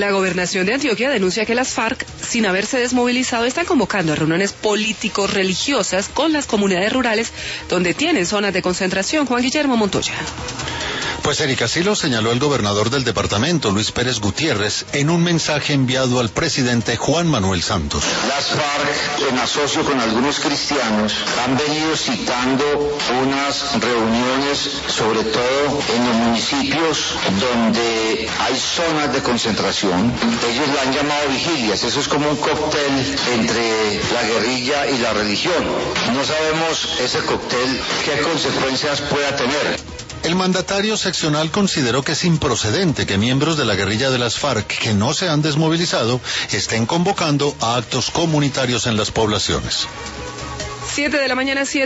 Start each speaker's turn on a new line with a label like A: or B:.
A: La gobernación de Antioquia denuncia que las FARC, sin haberse desmovilizado, están convocando a reuniones político-religiosas con las comunidades rurales donde tienen zonas de concentración. Juan Guillermo Montoya.
B: Pues Erika, así lo señaló el gobernador del departamento, Luis Pérez Gutiérrez, en un mensaje enviado al presidente Juan Manuel Santos.
C: Las FARC, en asocio con algunos cristianos, han venido citando unas reuniones, sobre todo en los municipios donde hay zonas de concentración. Ellos la han llamado vigilias, eso es como un cóctel entre la guerrilla y la religión. No sabemos ese cóctel qué consecuencias pueda tener.
B: El mandatario seccional consideró que es improcedente que miembros de la guerrilla de las FARC que no se han desmovilizado estén convocando a actos comunitarios en las poblaciones.
A: 7 de la mañana, 7.